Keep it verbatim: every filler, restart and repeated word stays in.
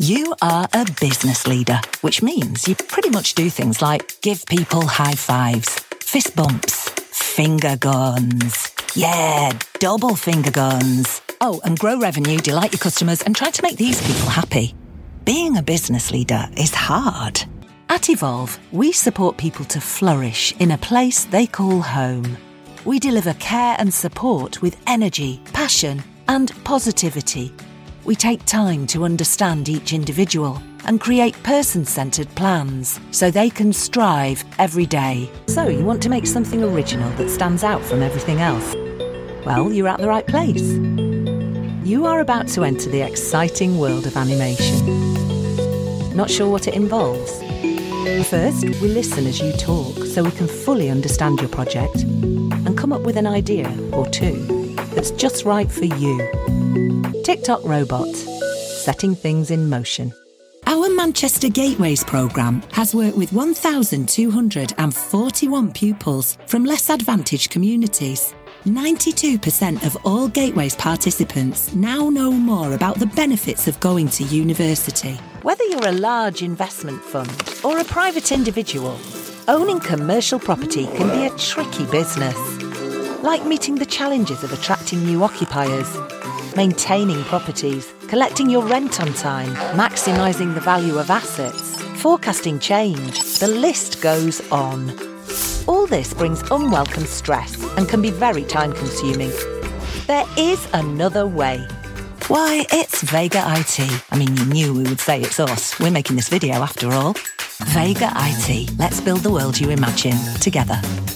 You are a business leader, which means you pretty much do things like give people high fives, fist bumps, finger guns. Yeah, double finger guns. Oh, and grow revenue, delight your customers, and try to make these people happy. Being a business leader is hard. At Evolve, we support people to flourish in a place they call home. We deliver care and support with energy, passion, and positivity. We take time to understand each individual and create person-centred plans so they can strive every day. So you want to make something original that stands out from everything else? Well, you're at the right place. You are about to enter the exciting world of animation. Not sure what it involves? First, we listen as you talk so we can fully understand your project and come up with an idea or two that's just right for you. TikTok Robot, setting things in motion. Our Manchester Gateways programme has worked with one thousand two hundred forty-one pupils from less advantaged communities. ninety-two percent of all Gateways participants now know more about the benefits of going to university. Whether you're a large investment fund or a private individual, owning commercial property can be a tricky business. Like meeting the challenges of attracting new occupiers, maintaining properties, collecting your rent on time, maximising the value of assets, forecasting change, the list goes on. All this brings unwelcome stress and can be very time-consuming. There is another way. Why, it's Vega I T. I mean, you knew we would say it's us. We're making this video after all. Vega I T. Let's build the world you imagine together.